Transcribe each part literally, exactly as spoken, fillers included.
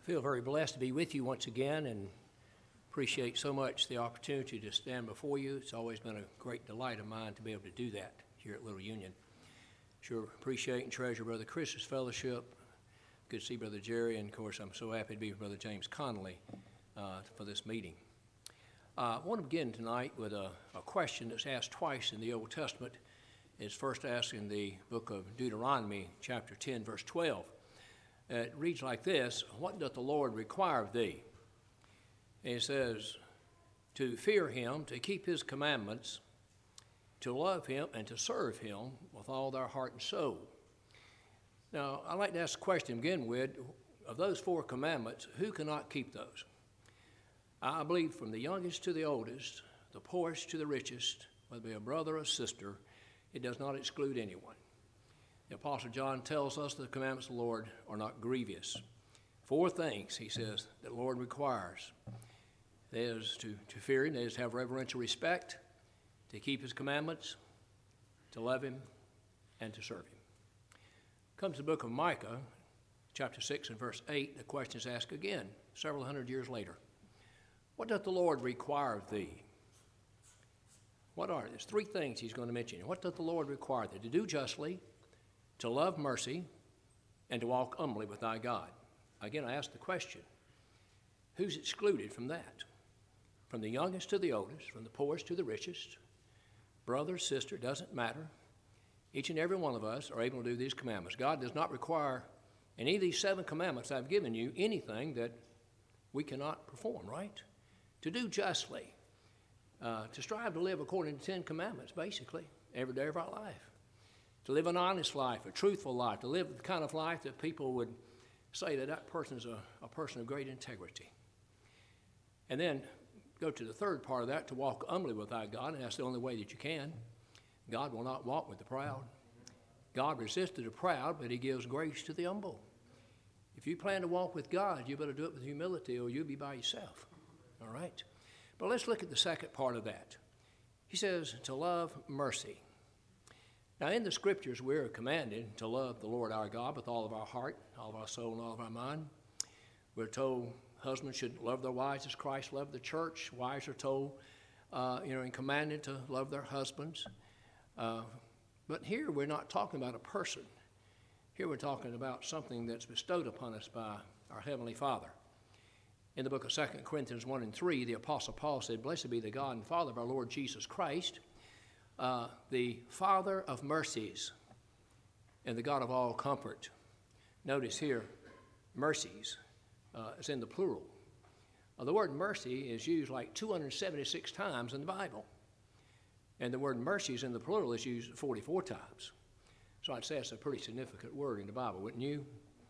feel very blessed to be with you once again and appreciate so much the opportunity to stand before you. It's always been a great delight of mine to be able to do that here at Little Union. Sure appreciate and treasure Brother Chris's fellowship. Good to see Brother Jerry, and of course I'm so happy to be with Brother James Connolly uh, for this meeting. Uh, I want to begin tonight with a, a question that's asked twice in the Old Testament. It's first asked in the book of Deuteronomy, chapter ten, verse twelve. It reads like this: "What doth the Lord require of thee?" And it says, "To fear him, to keep his commandments, to love him, and to serve him with all thy heart and soul." Now, I'd like to ask a question to begin with. Of those four commandments, who cannot keep those? I believe from the youngest to the oldest, the poorest to the richest, whether it be a brother or a sister, it does not exclude anyone. The Apostle John tells us the commandments of the Lord are not grievous. Four things, he says, that the Lord requires. That is to, to fear him, that is to have reverential respect, to keep his commandments, to love him, and to serve him. Comes the book of Micah, chapter six and verse eight. The question is asked again, several hundred years later. What doth the Lord require of thee? What are There's three things he's going to mention. What doth the Lord require thee? To do justly, to love mercy, and to walk humbly with thy God. Again, I ask the question, who's excluded from that? From the youngest to the oldest, from the poorest to the richest, brother, sister, doesn't matter. Each and every one of us are able to do these commandments. God does not require in any of these seven commandments I've given you anything that we cannot perform, right? To do justly, uh, to strive to live according to the Ten Commandments, basically, every day of our life. To live an honest life, a truthful life, to live the kind of life that people would say that that person is a, a person of great integrity. And then go to the third part of that, to walk humbly with thy God, and that's the only way that you can. God will not walk with the proud. God resists the proud, but he gives grace to the humble. If you plan to walk with God, you better do it with humility, or you'll be by yourself. All right? But let's look at the second part of that. He says to love mercy. Now, in the scriptures, we're commanded to love the Lord our God with all of our heart, all of our soul, and all of our mind. We're told husbands should love their wives as Christ loved the church. Wives are told, uh, you know, and commanded to love their husbands. Uh, but here we're not talking about a person. Here we're talking about something that's bestowed upon us by our Heavenly Father. In the book of Second Corinthians one and three, the Apostle Paul said, "Blessed be the God and Father of our Lord Jesus Christ, Uh, the Father of mercies and the God of all comfort." Notice here, mercies uh, is in the plural. Uh, the word mercy is used like two hundred seventy-six times in the Bible. And the word mercies in the plural is used forty-four times. So I'd say it's a pretty significant word in the Bible, wouldn't you?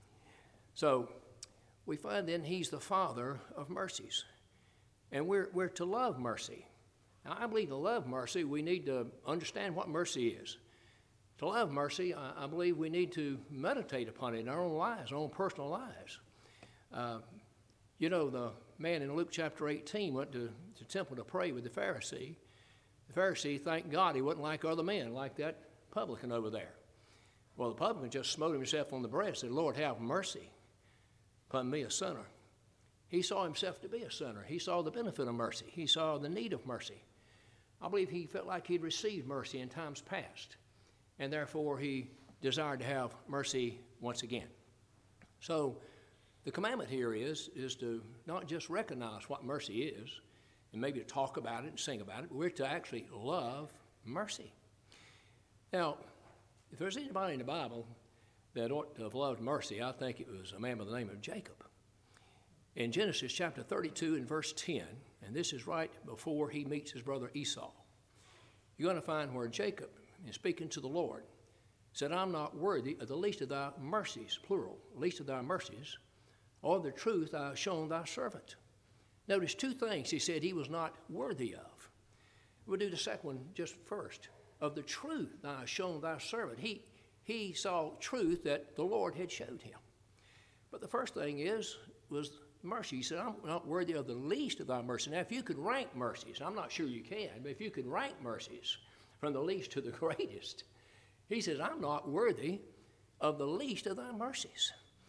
So we find then he's the Father of mercies. And we're, we're to love mercy. Now, I believe to love mercy, we need to understand what mercy is. To love mercy, I, I believe we need to meditate upon it in our own lives, our own personal lives. Uh, you know, the man in Luke chapter eighteen went to the temple to pray with the Pharisee. The Pharisee, thank God, he wasn't like other men, like that publican over there. Well, the publican just smote himself on the breast and said, "Lord, have mercy upon me, a sinner." He saw himself to be a sinner. He saw the benefit of mercy. He saw the need of mercy. I believe he felt like he'd received mercy in times past, and therefore he desired to have mercy once again. So the commandment here is, is to not just recognize what mercy is, and maybe to talk about it and sing about it, but we're to actually love mercy. Now, if there's anybody in the Bible that ought to have loved mercy, I think it was a man by the name of Jacob. In Genesis chapter thirty-two and verse ten, and this is right before he meets his brother Esau, you're going to find where Jacob, in speaking to the Lord, said, "I'm not worthy of the least of thy mercies," plural, least of thy mercies, "or the truth thou hast shown thy servant." Notice two things he said he was not worthy of. We'll do the second one just first. Of the truth thou hast shown thy servant. He, he saw truth that the Lord had showed him. But the first thing is, was mercy. He said, "I'm not worthy of the least of thy mercy." Now, if you could rank mercies, I'm not sure you can, but if you could rank mercies from the least to the greatest, he says, "I'm not worthy of the least of thy mercies."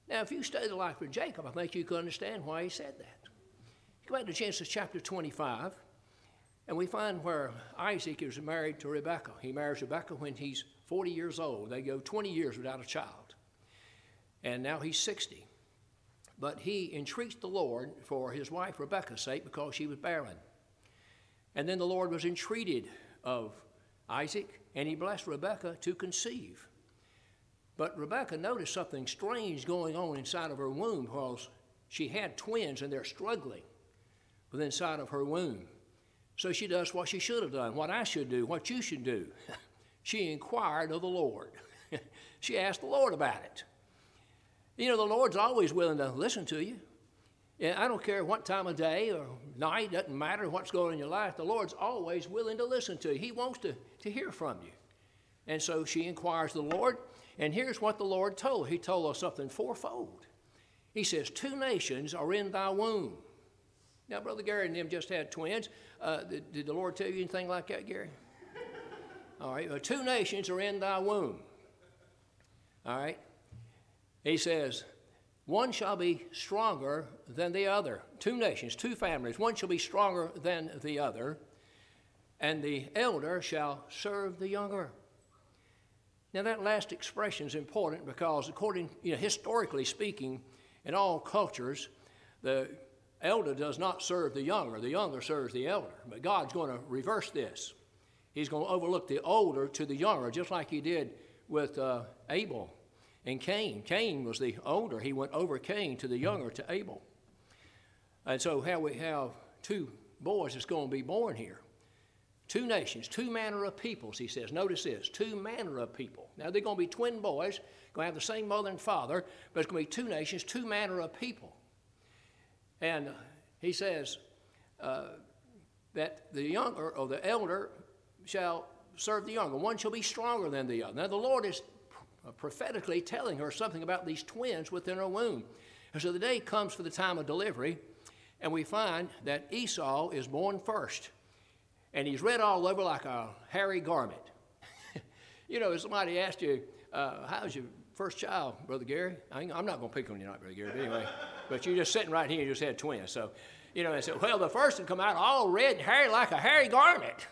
Now, if you study the life of Jacob, I think you can understand why he said that. Go back to Genesis chapter twenty-five, and we find where Isaac is married to Rebekah. He marries Rebekah when he's forty years old. They go twenty years without a child. And now he's sixty. But he entreats the Lord for his wife Rebekah's sake because she was barren. And then the Lord was entreated of Isaac, and he blessed Rebekah to conceive. But Rebekah noticed something strange going on inside of her womb because she had twins and they're struggling within inside of her womb. So she does what she should have done, what I should do, what you should do. She inquired of the Lord. She asked the Lord about it. You know, the Lord's always willing to listen to you. And I don't care what time of day or night, doesn't matter what's going on in your life, the Lord's always willing to listen to you. He wants to, to hear from you. And so she inquires of the Lord, and here's what the Lord told her. He told us something fourfold. He says, two nations are in thy womb. Now, Brother Gary and them just had twins. Uh, did, did the Lord tell you anything like that, Gary? All right, well, two nations are in thy womb. All right. He says, one shall be stronger than the other. Two nations, two families. One shall be stronger than the other, and the elder shall serve the younger. Now, that last expression is important because, according, you know, historically speaking, in all cultures, the elder does not serve the younger. The younger serves the elder. But God's going to reverse this. He's going to overlook the older to the younger, just like he did with uh, Abel and Cain. Cain was the older. He went over Cain to the younger, to Abel. And so how we have two boys that's going to be born here. Two nations, two manner of peoples, he says. Notice this, two manner of people. Now, they're going to be twin boys, going to have the same mother and father, but it's going to be two nations, two manner of people. And uh, he says uh, that the younger, or the elder, shall serve the younger. One shall be stronger than the other. Now, the Lord is prophetically telling her something about these twins within her womb. And so the day comes for the time of delivery, and we find that Esau is born first. And he's red all over like a hairy garment. You know, if somebody asked you, uh, how's your first child, Brother Gary? I I'm not going to pick on you, not Brother Gary, but anyway. But you're just sitting right here and you just had twins. So, you know, they said, well, the first one come out all red and hairy like a hairy garment.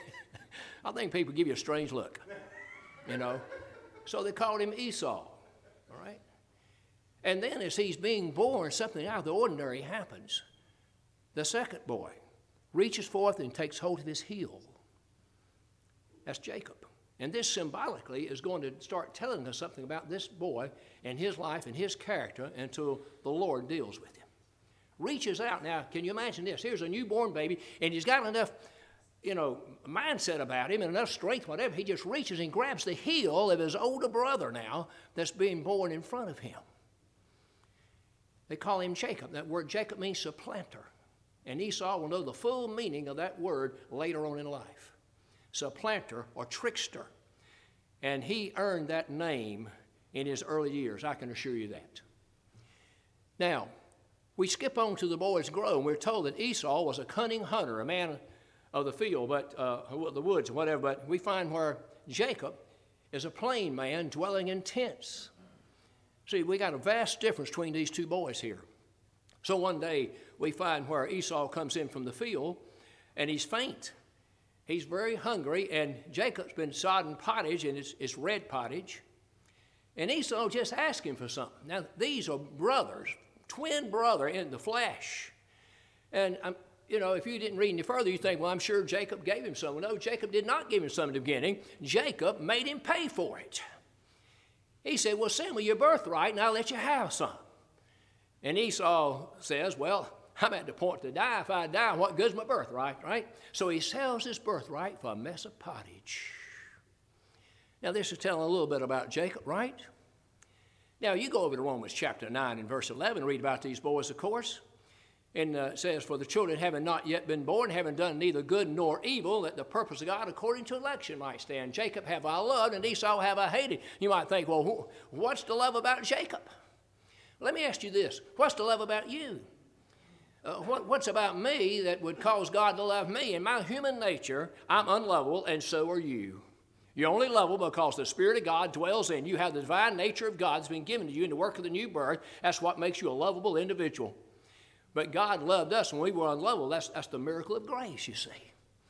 I think people give you a strange look, you know. So they called him Esau, all right? And then as he's being born, something out of the ordinary happens. The second boy reaches forth and takes hold of his heel. That's Jacob. And this symbolically is going to start telling us something about this boy and his life and his character until the Lord deals with him. Reaches out. Now, can you imagine this? Here's a newborn baby, and he's got enough, you know, mindset about him and enough strength, whatever. He just reaches and grabs the heel of his older brother now that's being born in front of him. They call him Jacob. That word Jacob means supplanter. And Esau will know the full meaning of that word later on in life. Supplanter or trickster. And he earned that name in his early years, I can assure you that. Now, we skip on to the boys grow, and we're told that Esau was a cunning hunter, a man of the field, but uh, the woods, whatever. But we find where Jacob is a plain man dwelling in tents. See, we got a vast difference between these two boys here. So one day we find where Esau comes in from the field, and he's faint. He's very hungry, and Jacob's been sodding pottage, and it's, it's red pottage. And Esau just asked him for something. Now, these are brothers, twin brother in the flesh. And, um, you know, if you didn't read any further, you think, well, I'm sure Jacob gave him some. No, Jacob did not give him some at the beginning. Jacob made him pay for it. He said, well, send me your birthright, and I'll let you have some. And Esau says, well, I'm at the point to die. If I die, what good's my birthright, right? So he sells his birthright for a mess of pottage. Now, this is telling a little bit about Jacob, right? Now, you go over to Romans chapter nine and verse eleven, read about these boys, of course. And uh, it says, for the children having not yet been born, having done neither good nor evil, that the purpose of God according to election might stand. Jacob have I loved, and Esau have I hated. You might think, well, what's the love about Jacob? Let me ask you this. What's the love about you? Uh, what, what's about me that would cause God to love me? In my human nature, I'm unlovable, and so are you. You're only lovable because the Spirit of God dwells in you. You have the divine nature of God that's been given to you in the work of the new birth. That's what makes you a lovable individual. But God loved us when we were unlovable. That's, that's the miracle of grace, you see.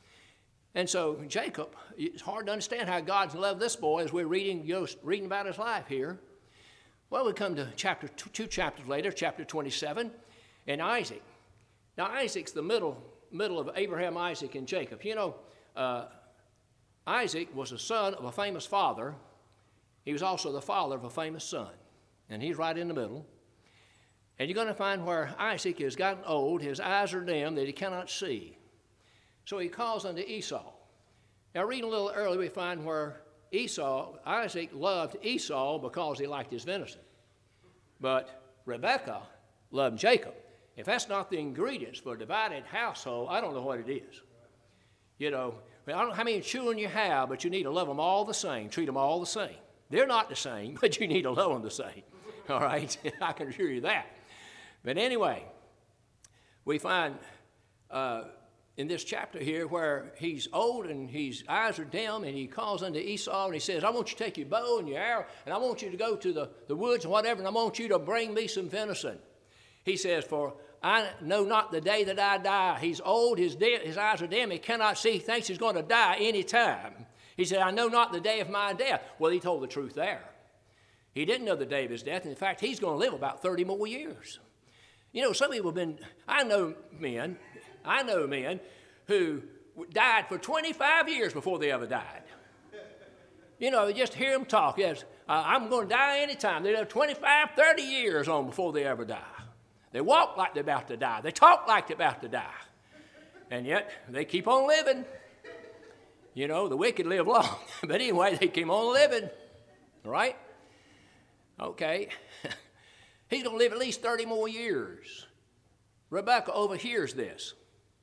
And so Jacob, it's hard to understand how God's loved this boy as we're reading, you know, reading about his life here. Well, we come to chapter two, two chapters later, chapter twenty-seven, and Isaac. Now, Isaac's the middle, middle of Abraham, Isaac, and Jacob. You know, uh, Isaac was the son of a famous father. He was also the father of a famous son. And he's right in the middle. And you're going to find where Isaac has gotten old, his eyes are dim, that he cannot see. So he calls unto Esau. Now, reading a little earlier, we find where Esau, Isaac loved Esau because he liked his venison. But Rebekah loved Jacob. If that's not the ingredients for a divided household, I don't know what it is. You know, I don't know how many children you have, but you need to love them all the same, treat them all the same. They're not the same, but you need to love them the same. All right? I can assure you that. But anyway, we find uh, in this chapter here where he's old and his eyes are dim, and he calls unto Esau and he says, I want you to take your bow and your arrow, and I want you to go to the, the woods and whatever, and I want you to bring me some venison. He says, for I know not the day that I die. He's old, his, de- his eyes are dim, he cannot see, he thinks he's going to die any time. He said, I know not the day of my death. Well, he told the truth there. He didn't know the day of his death. In fact, he's going to live about thirty more years. You know, some people have been, I know men, I know men who died for twenty-five years before they ever died. You know, you just hear them talk. Yes, uh, I'm going to die anytime. They live twenty-five, thirty years on before they ever die. They walk like they're about to die. They talk like they're about to die. And yet, they keep on living. You know, the wicked live long. But anyway, they keep on living. Right? Okay. He's going to live at least thirty more years. Rebekah overhears this.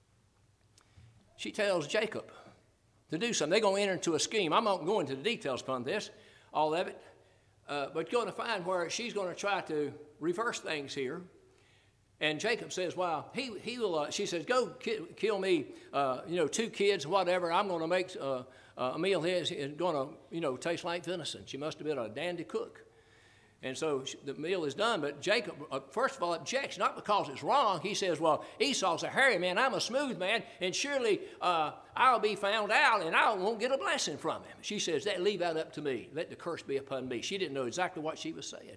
She tells Jacob to do something. They're going to enter into a scheme. I'm not going into the details upon this, all of it. Uh, but you're going to find where she's going to try to reverse things here. And Jacob says, well, he, he will, uh, she says, go ki- kill me, uh, you know, two kids, whatever. I'm going to make uh, a meal here. It's going to, you know, taste like venison. She must have been a dandy cook. And so the meal is done, but Jacob, uh, first of all, objects, not because it's wrong. He says, well, Esau's a hairy man, I'm a smooth man, and surely uh, I'll be found out, and I won't get a blessing from him. She says, that leave that up to me. Let the curse be upon me. She didn't know exactly what she was saying.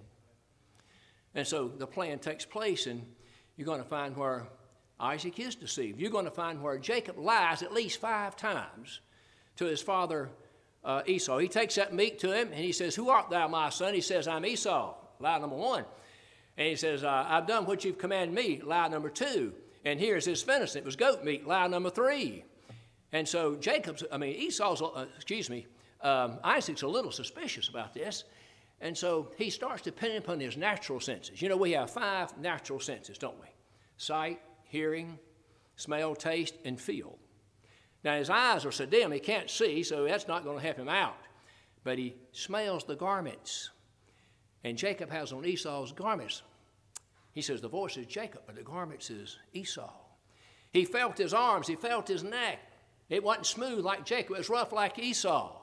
And so the plan takes place, and you're going to find where Isaac is deceived. You're going to find where Jacob lies at least five times to his father Uh, Esau. He takes that meat to him, and he says, who art thou, my son? He says, I'm Esau, lie number one. And he says, uh, I've done what you've commanded me, lie number two. And here's his venison. It was goat meat, lie number three. And so Jacob's, I mean, Esau's, uh, excuse me, um, Isaac's a little suspicious about this. And so he starts depending upon his natural senses. You know, we have five natural senses, don't we? Sight, hearing, smell, taste, and feel. Now, his eyes are so dim, he can't see, so that's not going to help him out. But he smells the garments. And Jacob has on Esau's garments. He says, the voice is Jacob, but the garments is Esau. He felt his arms, he felt his neck. It wasn't smooth like Jacob, it was rough like Esau.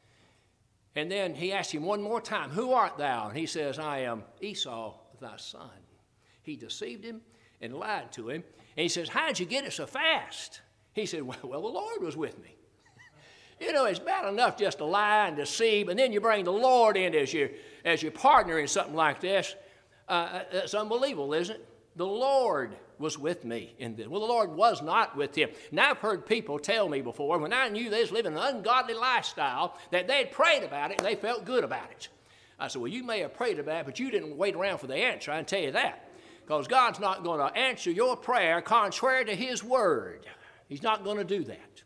And then he asked him one more time, who art thou? And he says, I am Esau, thy son. He deceived him and lied to him. And he says, how'd you get it so fast? He said, well, well, the Lord was with me. You know, it's bad enough just to lie and deceive, and then you bring the Lord in as your, as your partner in something like this. Uh, it's unbelievable, isn't it? The Lord was with me in this. Well, the Lord was not with him. Now, I've heard people tell me before, when I knew they was living an ungodly lifestyle, that they'd prayed about it and they felt good about it. I said, well, you may have prayed about it, but you didn't wait around for the answer, I can tell you that. Because God's not going to answer your prayer contrary to his word. He's not going to do that.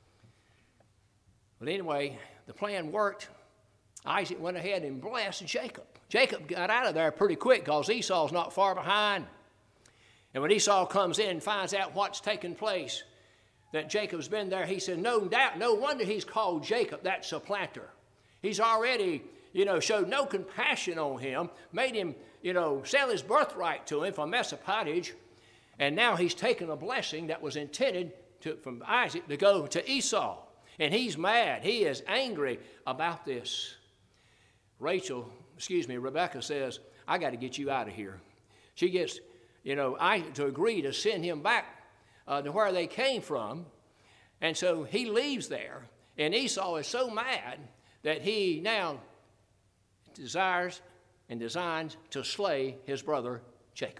But anyway, the plan worked. Isaac went ahead and blessed Jacob. Jacob got out of there pretty quick because Esau's not far behind. And when Esau comes in and finds out what's taken place, that Jacob's been there, he said, no doubt, no wonder he's called Jacob, that supplanter. He's already, you know, showed no compassion on him, made him, you know, sell his birthright to him for a mess of pottage. And now he's taken a blessing that was intended to, from Isaac to go to Esau. And he's mad. He is angry about this. Rachel, excuse me, Rebecca says, I got to get you out of here. She gets, you know, I to agree to send him back uh, to where they came from. And so he leaves there. And Esau is so mad that he now desires and designs to slay his brother Jacob.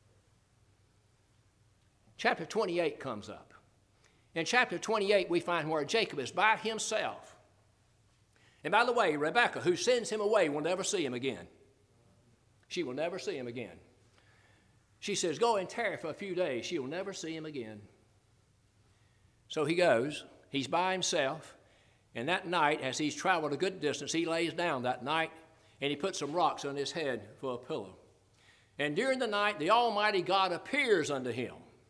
Chapter twenty-eight comes up. In chapter twenty-eight, we find where Jacob is by himself. And by the way, Rebekah, who sends him away, will never see him again. She will never see him again. She says, go and tarry for a few days. She will never see him again. So he goes. He's by himself. And that night, as he's traveled a good distance, he lays down that night, and he puts some rocks on his head for a pillow. And during the night, the Almighty God appears unto him.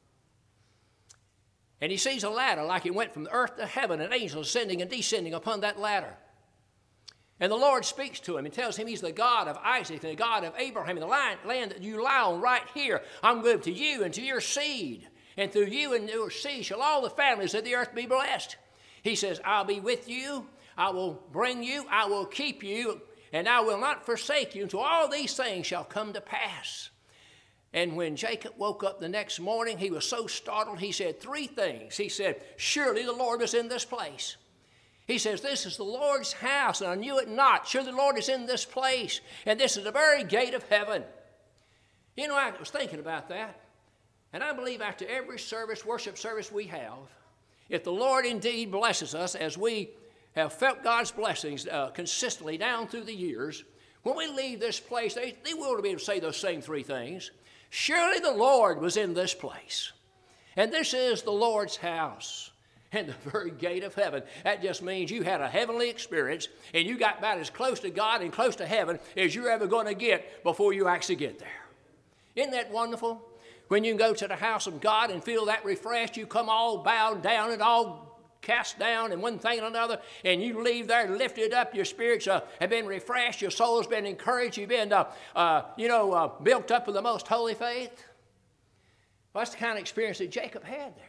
And he sees a ladder like it went from the earth to heaven, and angels ascending and descending upon that ladder. And the Lord speaks to him and tells him he's the God of Isaac and the God of Abraham. And the land, land that you lie on right here, I'm going to you and to your seed. And through you and your seed shall all the families of the earth be blessed. He says, I'll be with you. I will bring you. I will keep you. And I will not forsake you until all these things shall come to pass. And when Jacob woke up the next morning, he was so startled, he said three things. He said, surely the Lord was in this place. He says, this is the Lord's house, and I knew it not. Surely the Lord is in this place, and this is the very gate of heaven. You know, I was thinking about that, and I believe after every service, worship service we have, if the Lord indeed blesses us as we have felt God's blessings uh, consistently down through the years, when we leave this place, they, they will be able to say those same three things. Surely the Lord was in this place, and this is the Lord's house. And the very gate of heaven. That just means you had a heavenly experience and you got about as close to God and close to heaven as you're ever going to get before you actually get there. Isn't that wonderful? When you can go to the house of God and feel that refreshed, you come all bowed down and all cast down and one thing and another, and you leave there lifted up. Your spirits uh, have been refreshed. Your soul has been encouraged. You've been, uh, uh, you know, uh, built up with the most holy faith. Well, that's the kind of experience that Jacob had there.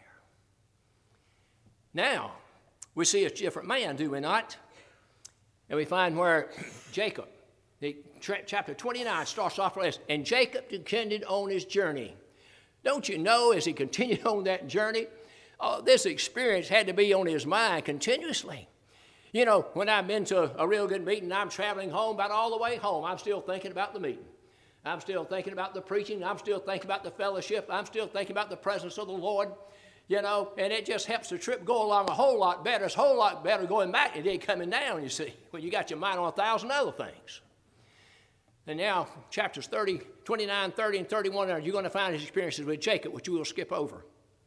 Now, we see a different man, do we not? And we find where Jacob, the, chapter twenty-nine starts off like this, and Jacob continued on his journey. Don't you know, as he continued on that journey, uh, this experience had to be on his mind continuously. You know, when I've been to a real good meeting, I'm traveling home, about all the way home, I'm still thinking about the meeting. I'm still thinking about the preaching. I'm still thinking about the fellowship. I'm still thinking about the presence of the Lord. You know, and it just helps the trip go along a whole lot better. It's a whole lot better going back than it did coming down, you see, when you got your mind on a thousand other things. And now, chapters thirty, twenty-nine, thirty, and thirty-one, you're going to find his experiences with Jacob, which we will skip over.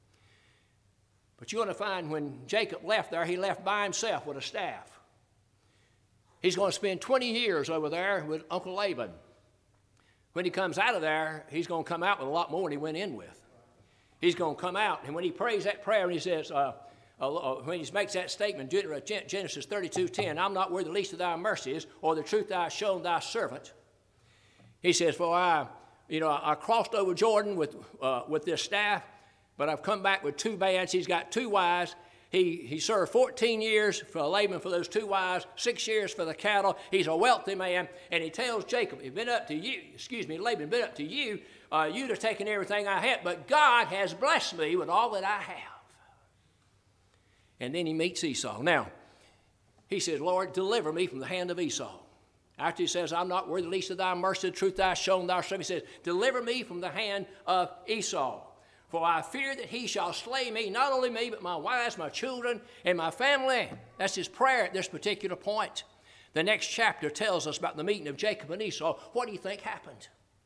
But you're going to find when Jacob left there, he left by himself with a staff. He's going to spend twenty years over there with Uncle Laban. When he comes out of there, he's going to come out with a lot more than he went in with. He's going to come out, and when he prays that prayer, and he says, uh, uh, when he makes that statement, Genesis thirty-two ten, I'm not worthy the least of thy mercies, or the truth thou hast shown thy servant. He says, for I, you know, I crossed over Jordan with uh, with this staff, but I've come back with two bands. He's got two wives. He, he served fourteen years for Laban for those two wives, six years for the cattle. He's a wealthy man, and he tells Jacob, it's been up to you, excuse me, Laban, been up to you, Uh, you'd have taken everything I had, but God has blessed me with all that I have. And then he meets Esau. Now, he says, Lord, deliver me from the hand of Esau. After he says, I'm not worthy the least of thy mercy, the truth thou hast shown thy servant, he says, deliver me from the hand of Esau. For I fear that he shall slay me, not only me, but my wives, my children, and my family. That's his prayer at this particular point. The next chapter tells us about the meeting of Jacob and Esau. What do you think happened?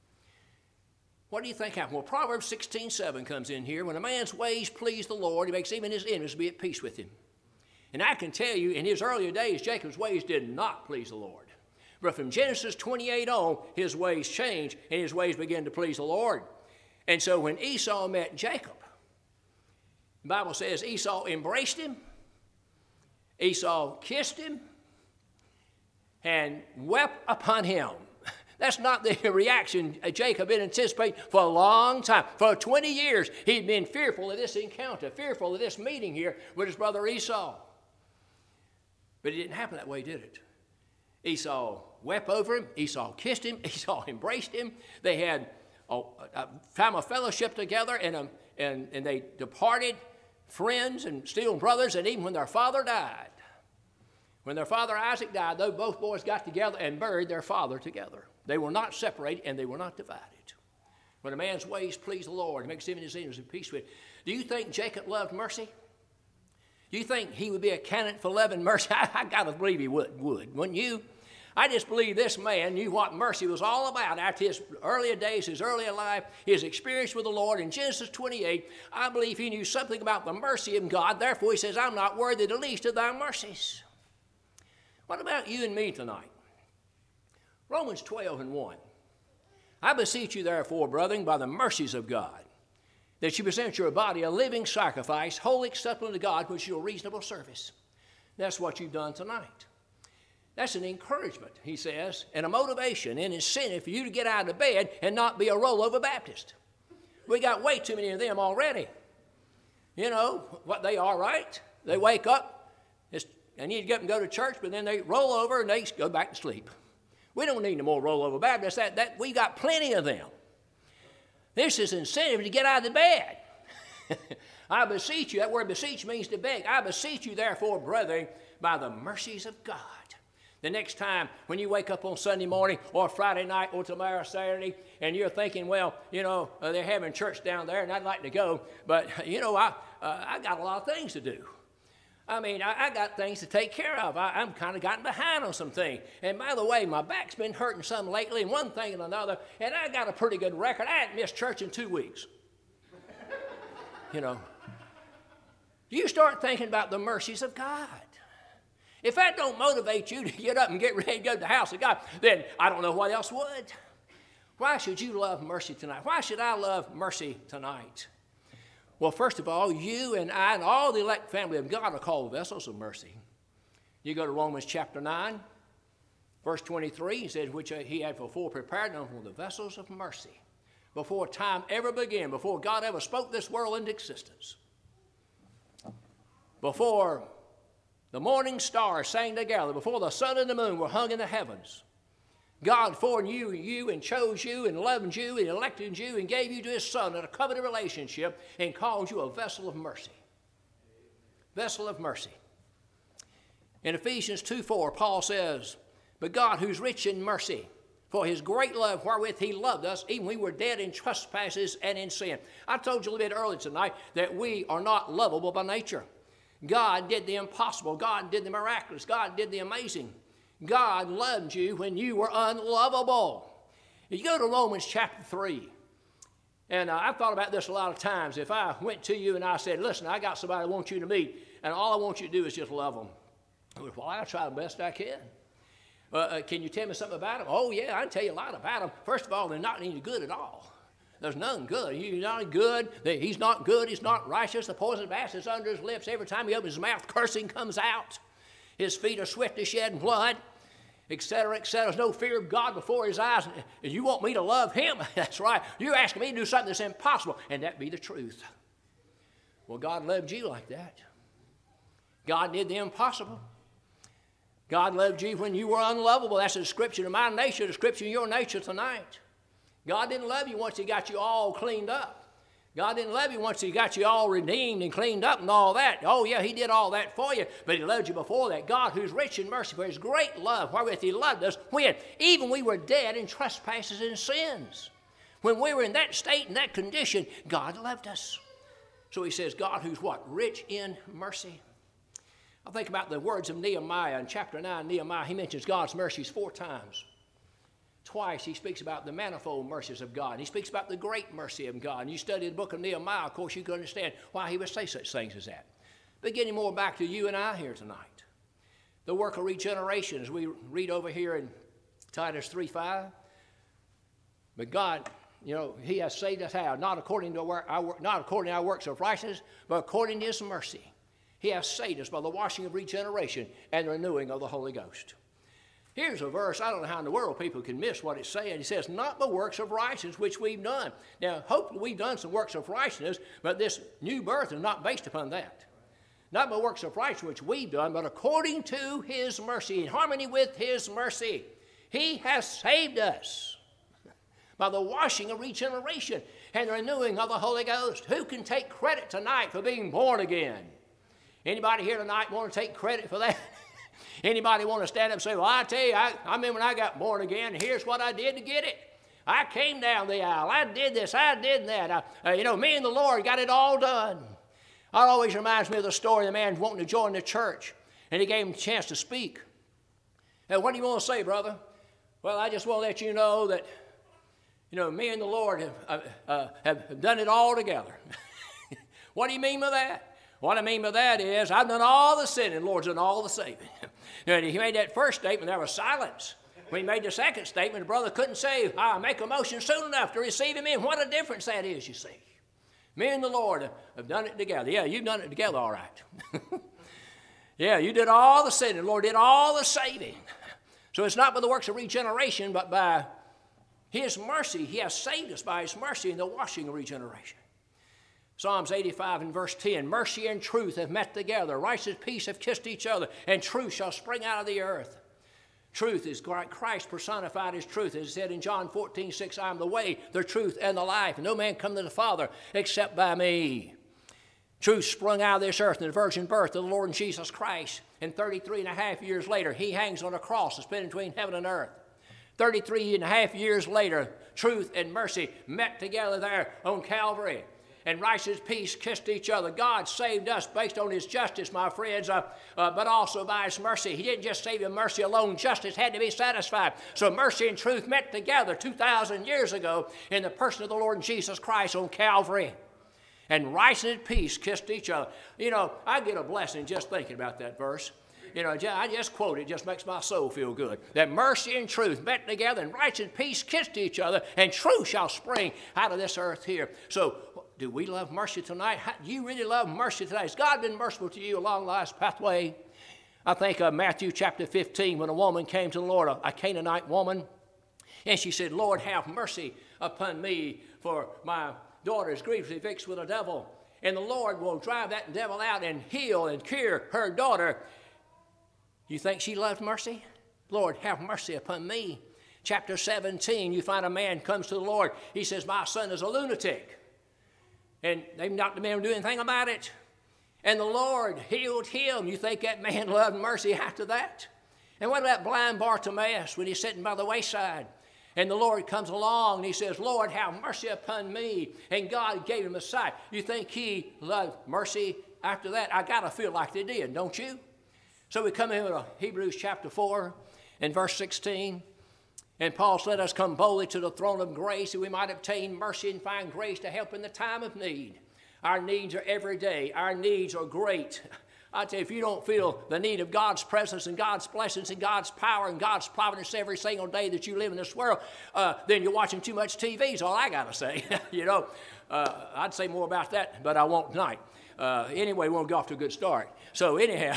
What do you think happened? Well, Proverbs sixteen seven comes in here. When a man's ways please the Lord, he makes even his enemies be at peace with him. And I can tell you, in his earlier days, Jacob's ways did not please the Lord. But from Genesis twenty-eight on, his ways changed, and his ways began to please the Lord. And so when Esau met Jacob, the Bible says Esau embraced him, Esau kissed him, and wept upon him. That's not the reaction Jacob had anticipated for a long time. For twenty years, he'd been fearful of this encounter, fearful of this meeting here with his brother Esau. But it didn't happen that way, did it? Esau wept over him. Esau kissed him. Esau embraced him. They had a, a time of fellowship together, and, um, and, and they departed friends and still brothers, and even when their father died, when their father Isaac died, those both boys got together and buried their father together. They were not separated, and they were not divided. When a man's ways please the Lord, he makes him and his enemies in peace with. Do you think Jacob loved mercy? Do you think he would be a candidate for loving mercy? I, I got to believe he would, would, wouldn't you? I just believe this man knew what mercy was all about after his earlier days, his earlier life, his experience with the Lord. In Genesis twenty-eight, I believe he knew something about the mercy of God. Therefore, he says, I'm not worthy the least of thy mercies. What about you and me tonight? Romans twelve and one. I beseech you, therefore, brethren, by the mercies of God, that you present your body a living sacrifice, wholly acceptable to God, which is your reasonable service. That's what you've done tonight. That's an encouragement, he says, and a motivation and incentive for you to get out of bed and not be a rollover Baptist. We got way too many of them already. You know what they are, right? They wake up and need to get up and go to church, but then they roll over and they go back to sleep. We don't need no more rollover Baptists. That, that, we got plenty of them. This is incentive to get out of the bed. I beseech you, that word beseech means to beg. I beseech you, therefore, brethren, by the mercies of God. The next time when you wake up on Sunday morning or Friday night or tomorrow Saturday and you're thinking, well, you know, uh, they're having church down there and I'd like to go, but, you know, I, uh, I got a lot of things to do. I mean, I, I got things to take care of. I, I'm kind of gotten behind on some things. And by the way, my back's been hurting some lately and one thing and another, and I got a pretty good record. I hadn't missed church in two weeks. You know. You start thinking about the mercies of God. If that don't motivate you to get up and get ready to go to the house of God, then I don't know what else would. Why should you love mercy tonight? Why should I love mercy tonight? Well, first of all, you and I and all the elect family of God are called vessels of mercy. You go to Romans chapter nine, verse twenty-three, he says, which he had before prepared them for the vessels of mercy, before time ever began, before God ever spoke this world into existence, before the morning stars sang together, before the sun and the moon were hung in the heavens. God foreknew you and chose you and loved you and elected you and gave you to his son in a covenant relationship and called you a vessel of mercy. Vessel of mercy. In Ephesians two four, Paul says, but God, who's rich in mercy, for his great love wherewith he loved us, even we were dead in trespasses and in sin. I told you a little bit earlier tonight that we are not lovable by nature. God did the impossible. God did the miraculous. God did the amazing. God loved you when you were unlovable. You go to Romans chapter three, and uh, I've thought about this a lot of times. If I went to you and I said, listen, I got somebody I want you to meet, and all I want you to do is just love them. Well, I'll try the best I can. Uh, uh, can you tell me something about them? Oh, yeah, I can tell you a lot about them. First of all, they're not any good at all. There's none good. He's not good. He's not good. He's not righteous. The poison of asp is under his lips. Every time he opens his mouth, cursing comes out. His feet are swift to shed blood, et cetera, et cetera. There's no fear of God before his eyes. And you want me to love him? That's right. You're asking me to do something that's impossible, and that be the truth. Well, God loved you like that. God did the impossible. God loved you when you were unlovable. That's a description of my nature, a description of your nature tonight. God didn't love you once he got you all cleaned up. God didn't love you once he got you all redeemed and cleaned up and all that. Oh, yeah, he did all that for you, but he loved you before that. God, who's rich in mercy, for his great love, wherewith he loved us, when even we were dead in trespasses and sins. When we were in that state and that condition, God loved us. So he says, God, who's what? Rich in mercy. I think about the words of Nehemiah in chapter nine. Nehemiah, he mentions God's mercies four times. Twice he speaks about the manifold mercies of God. He speaks about the great mercy of God. And you study the book of Nehemiah, of course, you can understand why he would say such things as that. But getting more back to you and I here tonight. The work of regeneration, as we read over here in Titus three five. But God, you know, he has saved us how? Not according to our, our, not according to our works of righteousness, but according to his mercy. He has saved us by the washing of regeneration and the renewing of the Holy Ghost. Here's a verse, I don't know how in the world people can miss what it's saying. He says, not the works of righteousness which we've done. Now, hopefully we've done some works of righteousness, but this new birth is not based upon that. not by works of righteousness which we've done, but according to his mercy, in harmony with his mercy. He has saved us by the washing of regeneration and the renewing of the Holy Ghost. Who can take credit tonight for being born again? Anybody here tonight want to take credit for that? Anybody want to stand up and say, well, I tell you, I, I remember when I got born again, here's what I did to get it. I came down the aisle. I did this. I did that. I, uh, you know, me and the Lord got it all done. It always reminds me of the story of the man wanting to join the church, and he gave him a chance to speak. And what do you want to say, brother? Well, I just want to let you know that, you know, me and the Lord have, uh, uh, have done it all together. What do you mean by that? What I mean by that is I've done all the sinning, the Lord's done all the saving. And he made that first statement, there was silence. When he made the second statement, the brother couldn't say, I'll make a motion soon enough to receive him in. What a difference that is, you see. Me and the Lord have done it together. Yeah, you've done it together all right. Yeah, you did all the sinning. The Lord did all the saving. So it's not by the works of regeneration, but by his mercy. He has saved us by his mercy in the washing of regeneration. Psalms eighty-five and verse ten, mercy and truth have met together. Righteous peace have kissed each other, and truth shall spring out of the earth. Truth is Christ personified as truth. As it said in John fourteen six, I am the way, the truth, and the life. And no man come to the Father except by me. Truth sprung out of this earth in the virgin birth of the Lord Jesus Christ. And thirty-three and a half years later, he hangs on a cross that's been between heaven and earth. thirty-three and a half years later, truth and mercy met together there on Calvary. And righteous peace kissed each other. God saved us based on his justice, my friends, uh, uh, but also by his mercy. He didn't just save you mercy alone. Justice had to be satisfied. So mercy and truth met together two thousand years ago in the person of the Lord Jesus Christ on Calvary. And righteousness and peace kissed each other. You know, I get a blessing just thinking about that verse. You know, I just quote it. It just makes my soul feel good. That mercy and truth met together, and righteousness and peace kissed each other, and truth shall spring out of this earth here. So, do we love mercy tonight? How, do you really love mercy tonight? Has God been merciful to you along life's pathway? I think of Matthew chapter fifteen, when a woman came to the Lord, a, a Canaanite woman, and she said, Lord, have mercy upon me, for my daughter is grievously vexed with a devil. And the Lord will drive that devil out and heal and cure her daughter. You think she loved mercy? Lord, have mercy upon me. Chapter seventeen, you find a man comes to the Lord. He says, my son is a lunatic. And they've not been able to do anything about it. And the Lord healed him. You think that man loved mercy after that? And what about blind Bartimaeus when he's sitting by the wayside? And the Lord comes along and he says, Lord, have mercy upon me. And God gave him a sight. You think he loved mercy after that? I got to feel like they did, don't you? So we come into Hebrews chapter four and verse sixteen. And Paul said, let us come boldly to the throne of grace that we might obtain mercy and find grace to help in the time of need. Our needs are every day. Our needs are great. I tell you, if you don't feel the need of God's presence and God's blessings and God's power and God's providence every single day that you live in this world, uh, then you're watching too much T V is all I got to say. You know, uh, I'd say more about that, but I won't tonight. Uh, anyway, we won't go off to a good start. So anyhow...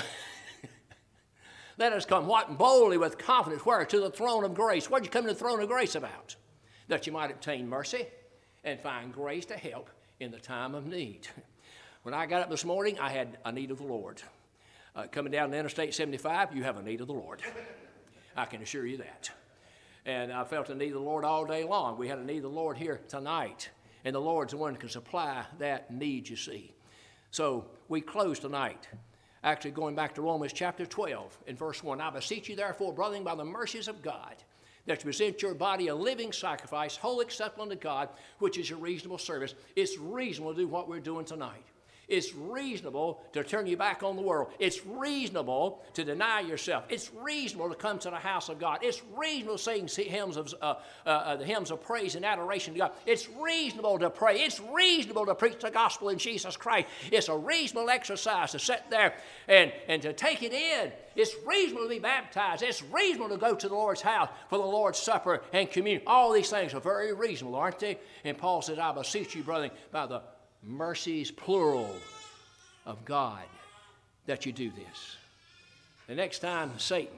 Let us come what? Boldly with confidence. Where? To the throne of grace. What did you come to the throne of grace about? That you might obtain mercy and find grace to help in the time of need. When I got up this morning, I had a need of the Lord. Uh, coming down the Interstate seventy-five, you have a need of the Lord. I can assure you that. And I felt the need of the Lord all day long. We had a need of the Lord here tonight. And the Lord's the one who can supply that need, you see. So we close tonight. Actually, going back to Romans chapter twelve in verse one, I beseech you therefore, brethren, by the mercies of God, that you present your body a living sacrifice, wholly acceptable unto God, which is your reasonable service. It's reasonable to do what we're doing tonight. It's reasonable to turn you back on the world. It's reasonable to deny yourself. It's reasonable to come to the house of God. It's reasonable to sing hymns of, uh, uh, uh, the hymns of praise and adoration to God. It's reasonable to pray. It's reasonable to preach the gospel in Jesus Christ. It's a reasonable exercise to sit there and, and to take it in. It's reasonable to be baptized. It's reasonable to go to the Lord's house for the Lord's supper and communion. All these things are very reasonable, aren't they? And Paul says, I beseech you, brethren, by the mercies, plural, of God, that you do this. The next time Satan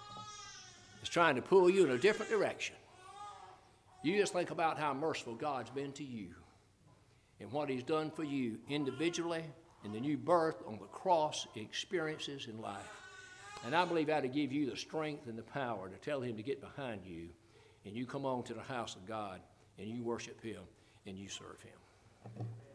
is trying to pull you in a different direction, you just think about how merciful God's been to you and what he's done for you individually and the new birth on the cross experiences in life. And I believe that'll give you the strength and the power to tell him to get behind you, and you come on to the house of God, and you worship him, and you serve him.